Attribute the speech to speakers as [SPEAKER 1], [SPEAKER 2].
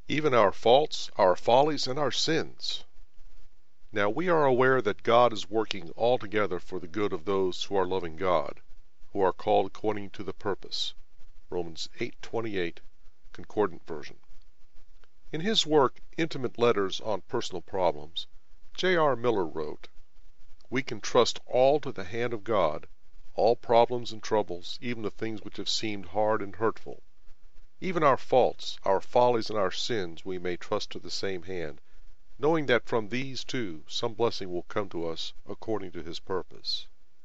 [SPEAKER 1] even our faults, our follies, and our sins. Now we are aware that God is working all together for the good of those who are loving God, who are called according to the purpose. Romans 8:28, Concordant Version. In his work, Intimate Letters on Personal Problems, J.R. Miller wrote, "We can trust all to the hand of God, all problems and troubles, even the things which have seemed hard and hurtful. Even our faults, our follies, and our sins we may trust to the same hand, knowing that from these too some blessing will come to us according to his purpose."